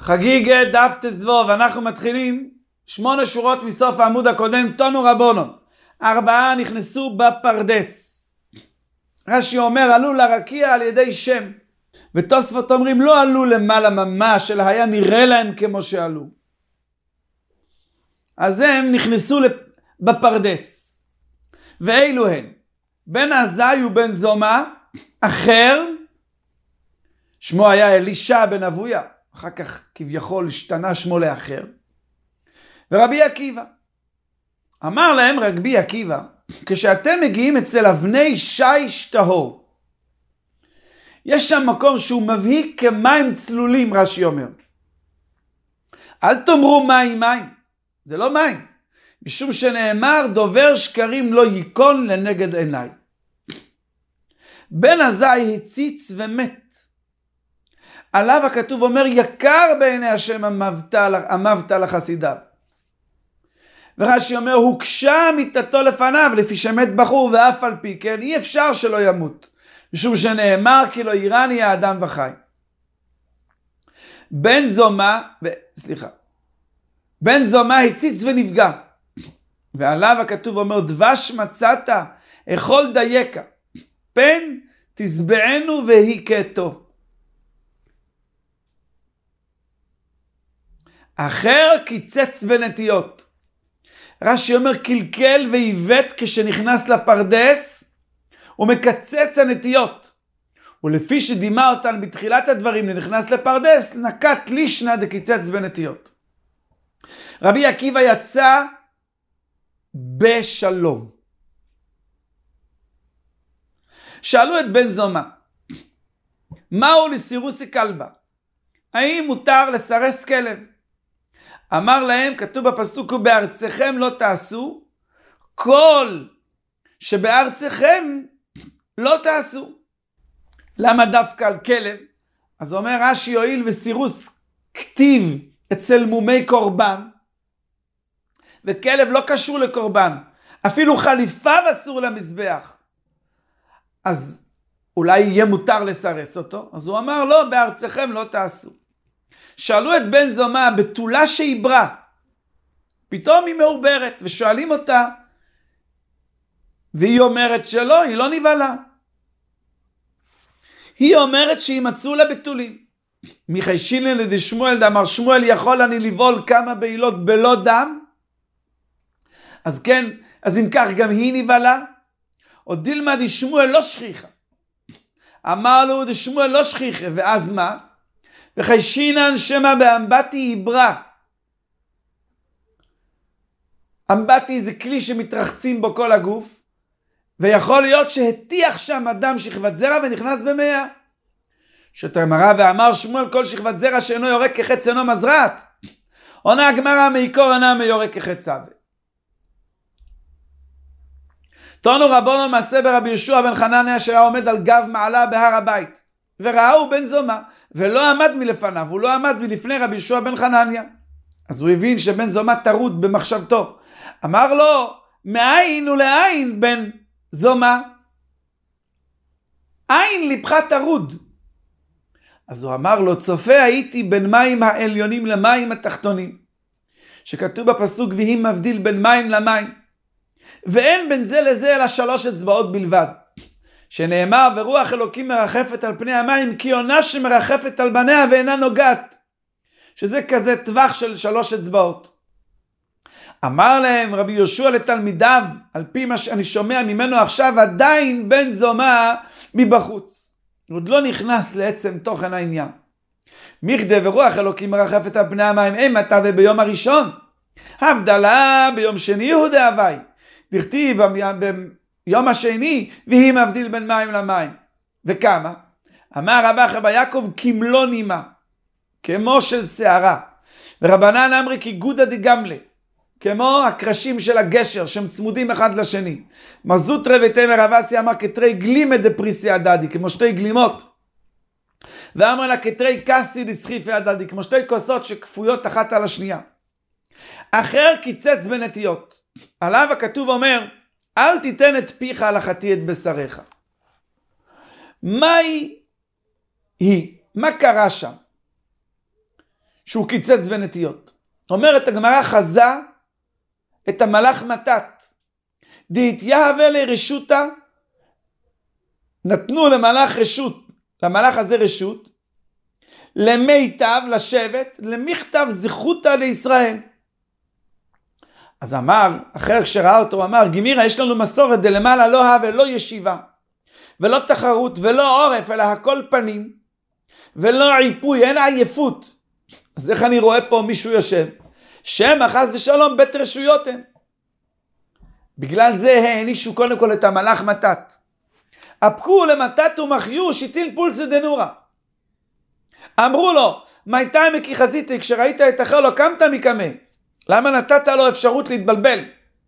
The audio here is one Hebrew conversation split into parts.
חגיגה דף תזבוב, אנחנו מתחילים 8 שורות מסוף העמוד הקודם, תונו רבונון. 4 נכנסו בפרדס. רש"י אומר עלו לרקיע על ידי שם, ותוספות אומרים לא עלו למעלה ממש, אלא היה נראה להם כמו שעלו. אז הם נכנסו בפרדס. ואילו הן בן עזאי ובן זומא, אחר שמו היה אלישע בן אבויה, אחר כך כביכול השתנה שמו לאחר, ורבי עקיבא. אמר להם רבי עקיבא, כשאתם מגיעים אצל אבני שיש טהור, יש שם מקום שהוא מבהיק כמים צלולים, רש"י אומר. אל תאמרו מים מים, זה לא מים, משום שנאמר דובר שקרים לא ייכון לנגד עיניי. בן עזאי הציץ ומת. עליו הכתוב אומר יקר בעיני השם אמבת לחסידיו. ורש"י אומר הוקשה מיתתו לפניו, לפי שמת בחור, ואף על פי כן אי אפשר שלא ימות, משום שנאמר כי לא יירני האדם וחי. בן זומא הציץ ונפגע, ועליו הכתוב אומר דבש מצאת אכול דייקה, פן תשבענו והיכתו. אחר קיצץ בנטיות. רש"י אומר קלקל ועיוות כשנכנס לפרדס, הוא מקצץ הנטיות. ולפי שדימה אותן בתחילת הדברים לנכנס לפרדס, נקט לישנא דקיצץ בנטיות. רבי עקיבא יצא בשלום. שאלו את בן זומא, מהו לסירוסי כלבה? האם מותר לסרס כלב? אמר להם, כתוב בפסוק, ובארצכם לא תעשו, כל שבארצכם לא תעשו. למה דווקא על כלב? אז אומר רש"י, הואיל וסירוס כתיב אצל מומי קורבן, וכלב לא קשור לקורבן, אפילו חליפיו אסור למזבח, אז אולי יהיה מותר לסרס אותו. אז הוא אמר לא, בארצכם לא תעשו. שאלו את בן זומא בתולה שעיברה, פתאום היא מעוברת, ושואלים אותה, והיא אומרת שלא, היא לא נבהלה. היא אומרת שהיא מצאו לה בתולים. מחיישינן לידי שמואל דאמר שמואל יכול אני לבעול כמה בעילות בלא דם? אז כן, אז אם כך גם היא נבהלה? או דילמה די שמואל לא שכיחה. אמר לו די שמואל לא שכיחה, ואז מה? וחיישינן שמה באמבטי עיברה. אמבטי זה כלי שמתרחצים בו כל הגוף, ויכול להיות שהטיח שם אדם שכבת זרע ונכנס במאה. שתאמרה ואמר שמואל כל שכבת זרע שאינו יורק כחץ אינו מזרעת. עונה הגמרא מעיקור אינה מיורק כחץ סבא. תונו רבונו מעשה ברבי יהושע בן חנניה שהיה עומד על גב מעלה בהר הבית, וראהו בן זומא ולא עמד מלפניו, הוא לא עמד מלפני רבי יהושע בן חנניה. אז הוא הבין שבן זומא טרוד במחשבתו. אמר לו מאין ולאין בן זומא? אין ליבך טרוד. אז הוא אמר לו צופה הייתי בין מים העליונים למים התחתונים, שכתוב בפסוק ויהי מבדיל בין מים למים, ואין בין זה לזה אלא 3 אצבעות בלבד, שנאמר ורוח אלוקים מרחפת על פני המים כי עונה שמרחפת על בניה ואינה נוגעת, שזה כזה טווח של 3 אצבעות. אמר להם רבי יהושע לתלמידיו, על פי מה שאני שומע ממנו עכשיו, עדיין בן זומא מבחוץ, עוד לא נכנס לעצם תוכן העניין. מכדי ורוח אלוקים מרחפת על פני המים אימתה וביום הראשון, הבדלה ביום שני הוא דאבי, דכתיב ביום השני והיא מבדיל בין מים למים. וכמה? אמר רבא אחא בר יעקב כמלוא נימה, כמו של שערה, ורבנן אמרי כגודא דגמלה, כמו הקרשים של הגשר שהם צמודים אחד לשני. מזוטרא ותמר אבסי אמר כתרי גלימא דפריסי הדדי, כמו 2 גלימות. ואמר לה כתרי קסי דסחיפי הדדי, כמו 2 כוסות שכפויות אחת על השנייה. אחר קיצץ בנטיות. עליו הכתוב אומר אל תיתן את פיך הלכתי את בשריך. מהי היא? מה קרה שם? שהוא קיצץ בנטיות. אומרת הגמרא, חזה את המלאך מתת. דהתייהווה לרשותה, נתנו למלאך רשות, למלאך הזה רשות, למיטב, לשבט, למכתב זכותה לישראל. אז אמר, אחר כשראה אותו, הוא אמר, גמירה, יש לנו מסורת דלמעלה לא הווה, לא ישיבה, ולא תחרות, ולא עורף, אלא הכל פנים, ולא עיפוי, אין עייפות. אז איך אני רואה פה מישהו יושב? שם חס ושלום בית רשויות הם. בגלל זה הענישו קודם כל את המלאך מתת. הפקו למתת ומחיו שיטיל פולסא דנורא. אמרו לו, מייתא מקי חזיתי, כשראית את אחר לא קמת מקמה. למה נתת לו אפשרות להתבלבל?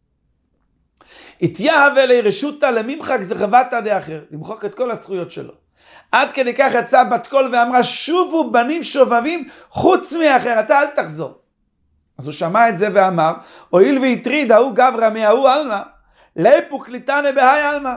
התייהווה לרשותא לממחק זכבתא דאחר, למחוק את כל הזכויות שלו. עד כדי כך יצאה בת קול ואמרה, שובו בנים שובבים חוץ מאחר, אתה אל תחזור. אז הוא שמע את זה ואמר, הואיל והטריד ההוא גברא מההוא עלמא, ליפוק ליטנא בהאי עלמא.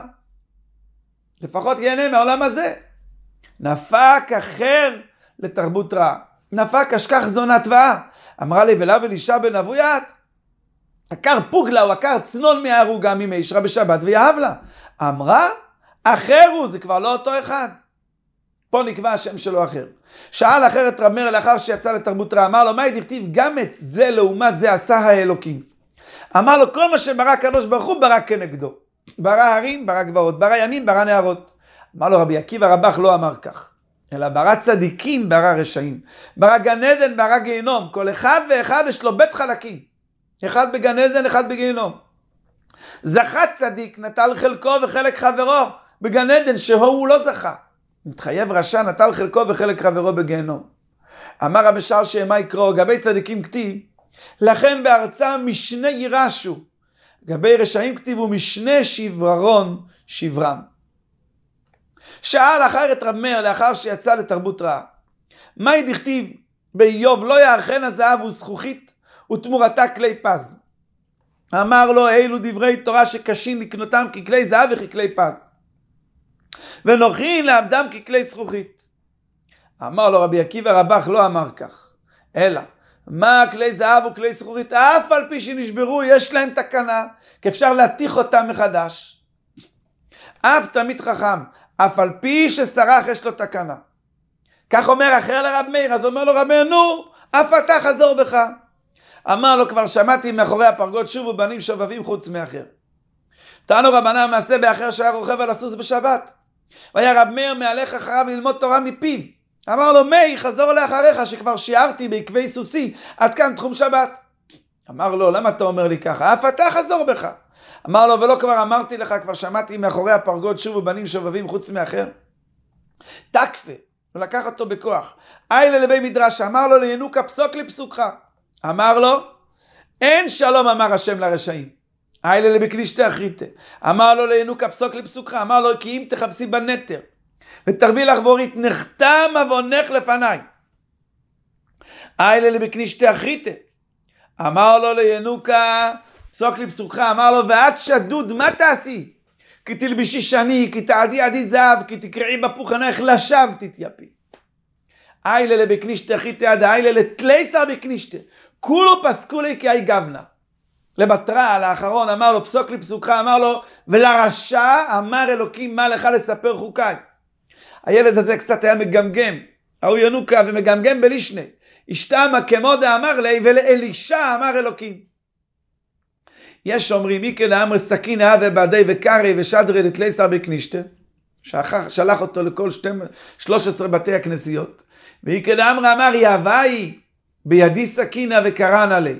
לפחות ייהנה מהעולם הזה. נפק אחר לתרבות רעה. נפק אשכח זונה תבעה. אמרה לי ולאו אלישע בן אבוית, עקר פוגלה הוא עקר צנון מההרוגה ממישרה בשבת ויאהב לה. אמרה, אחר הוא, זה כבר לא אותו אחד. פה נקבע השם שלו אחר. שאל אחר את רב מאיר לאחר שיצא לתרבות רעה, אמר לו, מה דכתיב גם את זה לעומת זה עשה האלוקים. אמר לו, כל מה שברא הקדוש ברוך הוא ברא כנגדו. ברא הרים, ברא גבעות, ברא ימים, ברא נהרות. אמר לו רבי עקיבא רבך לא אמר כך, אלא ברא צדיקים, ברא רשעים. ברא גן עדן, ברא גיהנום. כל אחד ואחד יש לו בית חלקים. אחד בגן עדן, אחד בגיהנום. זכה צדיק, נטל חלקו וחלק חברו בגן עדן, שהוא לא זכה. מתחייב רשע, נטל חלקו וחלק חברו בגיהנום. אמר רבי שר שמה יקראו, גבי צדיקים כתיב, לכן בארצם משנה יירשו. גבי רשעים כתיב ומשנה שבררון שברם. שאל אחר את רב מאיר לאחר שיצא לתרבות רעה, מה דכתיב באיוב לא יארכן הזהב וזכוכית ותמורתה כלי פז. אמר לו, אלו דברי תורה שקשים לקנותם ככלי זהב וככלי פז, ונוחין לעבדם ככלי זכוכית. אמר לו רבי עקיבא רבך לא אמר כך, אלא מה כלי זהב וכלי זכוכית, אף על פי שנשברו יש להם תקנה, כי אפשר להתיך אותם מחדש. אף תמיד חכם, אף על פי שסרח יש לו תקנה. כך אומר אחר לרב מאיר, אז אומר לו רב מאיר, נו, אף אתה חזור בך. אמר לו, כבר שמעתי מאחורי הפרגוד שובו בנים שובבים חוץ מאחר. תענו רבנן מעשה באחר שהיה רוכב על הסוס בשבת. והיה רב מאיר מהלך אחריו ללמוד תורה מפיו. אמר לו, מאיר, חזור לאחריך שכבר שיערתי בעקבי סוסי, עד כאן תחום שבת. אמר לו, למה אתה אומר לי ככה? אף אתה חזור בך. אמר לו, ולא כבר אמרתי לך, כבר שמעתי מאחורי הפרגוד שובו בנים שובבים חוץ מאחר. תקפה, הוא לקח אותו בכוח. איילה לבי מדרש, אמר לו, לינוקה פסוק לפסוקך. אמר לו, אין שלום אמר השם לרשעים. איילה לבי קנישתי אחריתה. אמר לו, לינוקה פסוק לפסוקך. אמר לו, כי אם תחפשי בנטר ותרבי לך בורית, נחתם עוונך לפניי. איילה לבי קנישתי אחריתה. אמר לו, לינוקה פסוק לפסוקך. אמר לו, ואת שדוד מה תעשי? כי תלבישי שני, כי תעדי עדי זהב, כי תקרעי בפוחנך לשווא תתייפי. איילה לבקנישתי אחריתי עד איילה לתלייסר בקנישתי. כולו פסקו לי כי אי גבנה. לבטרה, לאחרון, אמר לו, פסוק לפסוקך, אמר לו, ולרשע אמר אלוקים, מה לך לספר חוקיי. הילד הזה קצת היה מגמגם, ההוא ינוקה ומגמגם בלישנה. אשתמה כמו דאמר לי, ולאלישע אמר אלוקים. יש אומרים, מי כן האמר סכין אהבה בעדי וקרי ושדרי לתלייסר בקנישתי, שלח אותו לכל 13 בתי הכנסיות. והיא כן אמר יהווי בידי סכינה וקרנה לי.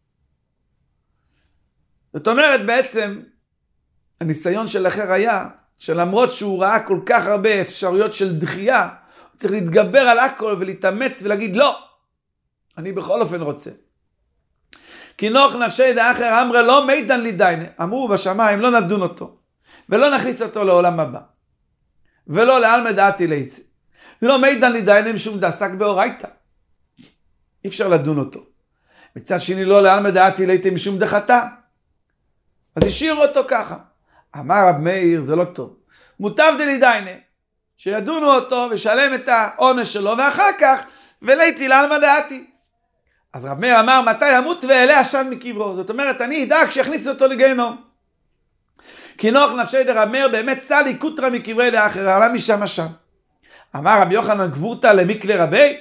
זאת אומרת בעצם הניסיון של אחר היה שלמרות שהוא ראה כל כך הרבה אפשרויות של דחייה, הוא צריך להתגבר על הכל ולהתאמץ ולהגיד לא, אני בכל אופן רוצה. כי נוח נפשי דאחר אמרה לא מידן לי דיינה, אמרו בשמיים לא נדון אותו ולא נכניס אותו לעולם הבא ולא לעלמא דעתי ליצא. לא מידן לי דיינה משום דעסק באורייתא, אי אפשר לדון אותו. מצד שני לא לעלמא דעתי ליצא משום דחתה, אז השאירו אותו ככה. אמר רב מאיר זה לא טוב, מוטב דלי דיינה שידונו אותו ושלם את העונש שלו ואחר כך וליתי לעלמא דעתי. אז רב מאיר אמר, מתי ימות ואעלה עשן מקברו? זאת אומרת, אני אדאג שיכניסו אותו לגיהנום. כי נוח נפשי דרב מאיר באמת צלי קוטרה מקברי לאחר, עלה משם עשן. אמר רבי יוחנן גבורתא למיקלי רבי,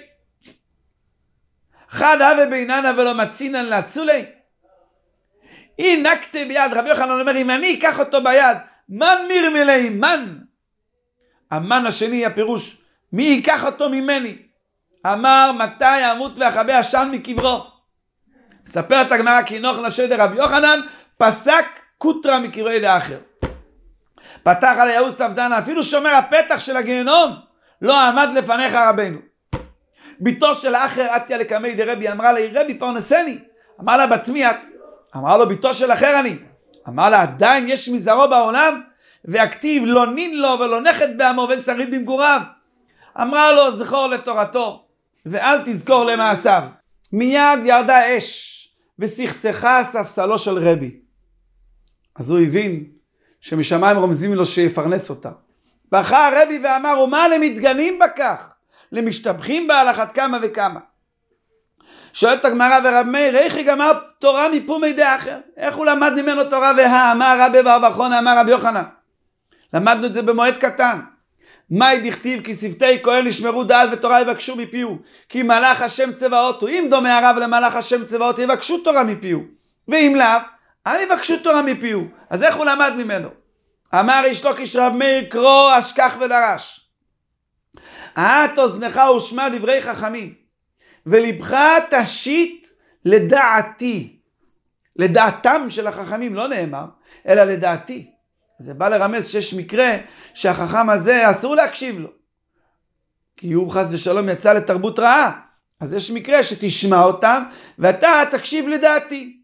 חד הווה ביננה ולא מצינן לאצולי. אי נקטה ביד, רבי יוחנן אומר, אם אני אקח אותו ביד, מן מירמלי מן. המן השני הפירוש, מי ייקח אותו ממני? אמר, מתי ימות ואכבה עשן מקברו? מספרת הגמרא כי נוח נפשי דרבי יוחנן פסק קוטרה מקברי לאחר. פתח על יהוס אבדנה, אפילו שומר הפתח של הגיהנום לא עמד לפניך רבנו. ביתו של אחר עטיה לקמי דרבי אמרה לי, רבי פרנסני. אמר לה, בת מי את? אמרה לו, ביתו של אחר אני. אמר לה, עדיין יש מזרעו בעולם, והכתיב לא נין לו ולא נכד בעמו בן שריד במגוריו. אמרה לו, זכור לתורתו ואל תזכור למעשיו. מיד ירדה אש וסכסכה ספסלו של רבי. אז הוא הבין שמשמיים רומזים לו שיפרנס אותה. בכה הרבי ואמר, ומה למתגנים בכך? למשתבחים בה על אחת כמה וכמה. שואלת הגמרא, ורב מאיר, איך היא גמר תורה מפומי דאחר? איך הוא למד ממנו תורה? אמר רבי בר בר חונא, אמר רבי יוחנן. למדנו את זה במועד קטן. מאי דכתיב כי שפתי כהן ישמרו דעת ותורה יבקשו מפיהו, כי מלאך השם צבאות הוא. אם דומה הרב למלאך השם צבאות יבקשו תורה מפיהו, ואם לאו אל יבקשו תורה מפיהו. אז איך הוא למד ממנו? אמר איש לוקיש רב מאיר, קרוא אשכח ודרש. את אוזנך ושמע דברי חכמים, ולבך תשית לדעתי. לדעתם של החכמים לא נאמר, אלא לדעתי. זה בא לרמז שיש מקרה שהחכם הזה אסור להקשיב לו, כי הוא חס ושלום יצא לתרבות רעה. אז יש מקרה שתשמע אותם ואתה תקשיב לדעתי.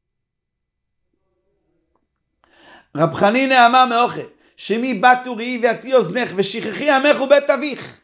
רב חנינא אמר מאוכל, שמי בת וראי ועתי אוזנך ושכחי עמך ובית אביך.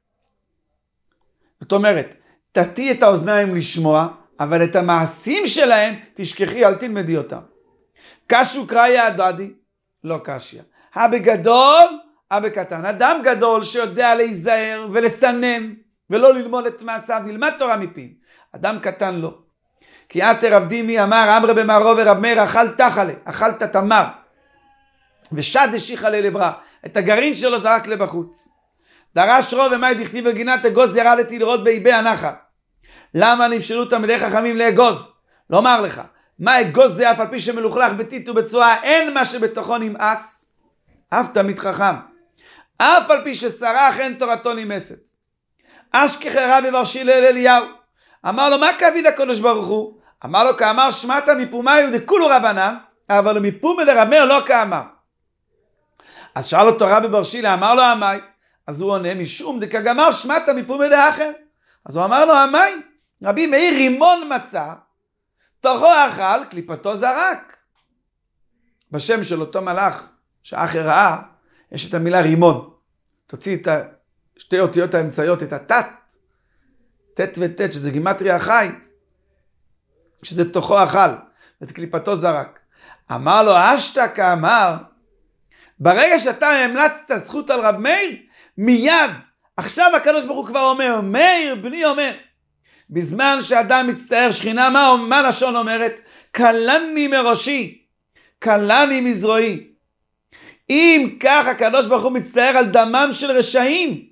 זאת אומרת, תתי את האוזניים לשמוע, אבל את המעשים שלהם תשכחי, אל תלמדי אותם. קשו קראיה הדדי, לא קשיה. הבגדול, הבקטן. אדם גדול שיודע להיזהר ולסנן ולא ללמוד את מעשיו, ילמד תורה מפיו. אדם קטן לא. כי עתה רב דימי אמר, אמרה במערו ורב מאיר, אכלת תחלה, אכלת תמר. ושד השיחה ללברא, את הגרעין שלו זרק לבחוץ. דרש רוב ומאי דכתיב בגינת אגוז ירדתי לראות באיבי הנחל. למה נמשלו תלמידי חכמים לאגוז? לומר לך, מה אגוז זה אף על פי שמלוכלך בטיט ובצועה, אין מה שבתוכו נמאס, אף תמיד חכם. אף על פי שסרח אין תורתו נמאסת. אשכח רבי בר שילה לאליהו, אמר לו, מה קביל לקדוש ברוך הוא? אמר לו, כאמר שמעת מפומי ודכולו רבנן, אבל מפומי לרב מאיר לא כאמר. אז שאל אותו רבי בר שילה, אמר לו עמי, אז הוא עונה, משום דכגמר שמעת מפומי דאחר. אז הוא אמר לו, עמי, רבי מאיר רימון מצא, תוכו אכל, קליפתו זרק. בשם של אותו מלאך שאחר ראה, יש את המילה רימון. תוציא את שתי אותיות האמצעיות, את התת, תת ותת, שזה גימטריה חי, שזה תוכו אכל, ואת קליפתו זרק. אמר לו, אשתקה אמר, ברגע שאתה המלצת זכות על רב מאיר, מיד, עכשיו הקדוש ברוך הוא כבר אומר, מאיר בני אומר, בזמן שאדם מצטער שכינה, מה לשון אומרת? קלני מראשי, קלני מזרועי. אם כך הקדוש ברוך הוא מצטער על דמם של רשעים,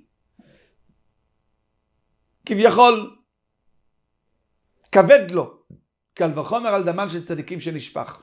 כביכול כבד לו, קל וחומר על דמם של צדיקים שנשפך.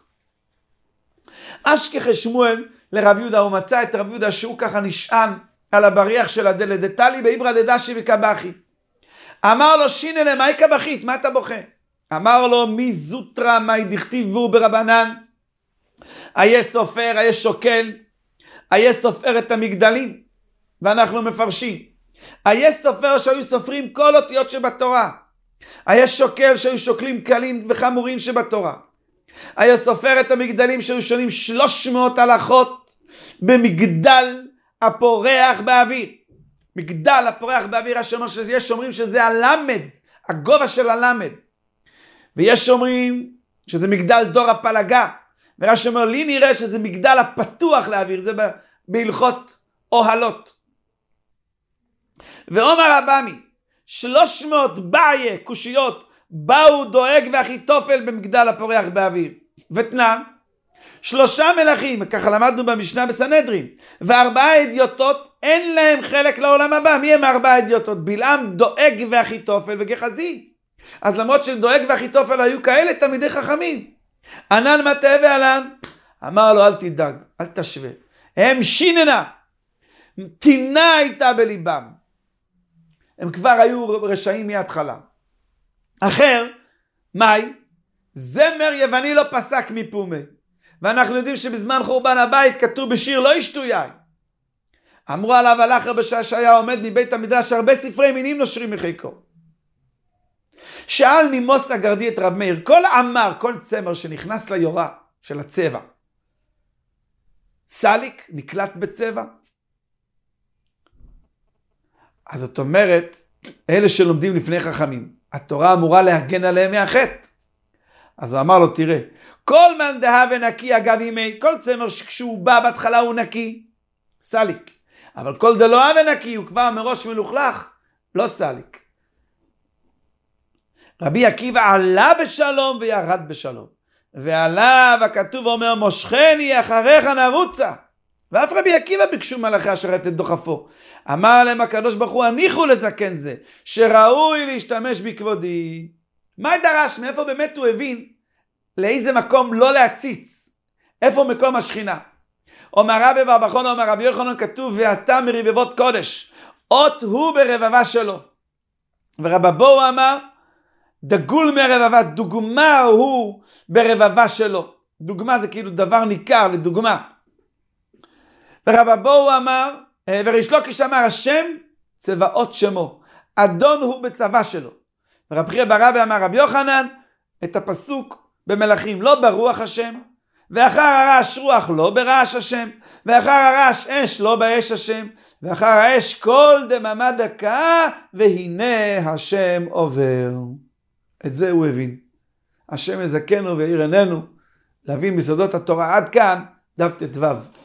אשכח שמואל לרב יהודה, הוא מצא את רב יהודה שהוא ככה נשען על הבריח של הדלת, דתלי באיברא דדשי וקבחי. אמר לו, שינה למאי קבחית, מה אתה בוכה? אמר לו, מי זוטרה מאי דכתיבו ברבנן, היה סופר, היה שוקל, היה סופר את המגדלים, ואנחנו מפרשים. היה סופר שהיו סופרים כל אותיות שבתורה, היה שוקל שהיו שוקלים קלים וחמורים שבתורה, היה סופר את המגדלים שהיו שונים 300 הלכות במגדל הפורח באוויר. מגדל הפורח באוויר, יש אומרים שזה הלמד, הגובה של הלמד, ויש אומרים שזה מגדל דור הפלגה, ורש"י אומר, לי נראה שזה מגדל הפתוח לאוויר, זה בהלכות אוהלות. ואומר רבמי, 300 בעיה קושיות באו דואג ואחיתופל במגדל הפורח באוויר. ותנן, 3 מלכים, ככה למדנו במשנה בסנהדרין, ו4 אדיוטות, אין להם חלק לעולם הבא. מי הם 4 אדיוטות? בלעם, דואג ואחיתופל וגחזי. אז למרות שדואג ואחיתופל היו כאלה תלמידי חכמים, ענן מטה ועלן, אמר לו אל תדאג, אל תשווה, הם שיננה, טינה הייתה בליבם, הם כבר היו רשעים מההתחלה. אחר, מאי? זמר יווני לא פסק מפומי, ואנחנו יודעים שבזמן חורבן הבית כתוב בשיר לא ישתו יין. אמרו עליו הלכה בשעה שהיה עומד מבית המדרש הרבה ספרי מינים נושרים מחיקו. שאל נימוס הגרדי את רב מאיר, כל עמר, כל צמר שנכנס ליורה של הצבע, סליק נקלט בצבע? אז זאת אומרת, אלה שלומדים לפני חכמים, התורה אמורה להגן עליהם מהחטא. אז הוא אמר לו, תראה, כל מן דהה ונקי אגב ימי, כל צמר שכשהוא בא בהתחלה הוא נקי, סליק. אבל כל דלא הה ונקי, הוא כבר מראש מלוכלך, לא סליק. רבי עקיבא עלה בשלום וירד בשלום. ועליו הכתוב אומר, מושכני אחריך נרוצה. ואף רבי עקיבא ביקשו מלאכי השרת את דוחפו. אמר להם הקדוש ברוך הוא, הניחו לזקן זה, שראוי להשתמש בכבודי. מה דרש? מאיפה באמת הוא הבין לאיזה מקום לא להציץ? איפה מקום השכינה? אומר רבי בר בכון, אומר רבי יוחנן, כתוב ואתה מרבבות קודש, אות הוא ברבבה שלו. ורבבו אמר, דגול מרבבה, דוגמה הוא ברבבה שלו. דוגמה זה כאילו דבר ניכר לדוגמה. ורבבו אמר, וריש לוקיש אמר, השם צבאות שמו, אדון הוא בצבא שלו. ורב חייא בר אבא אמר רבי יוחנן, את הפסוק במלאכים, לא ברוח השם, ואחר הרעש רוח לא ברעש השם, ואחר הרעש אש לא באש השם, ואחר האש כל דממה דקה, והנה השם עובר. את זה הוא הבין. השם יזכנו ויאיר עינינו להבין בסודות התורה. עד כאן דף ט"ו.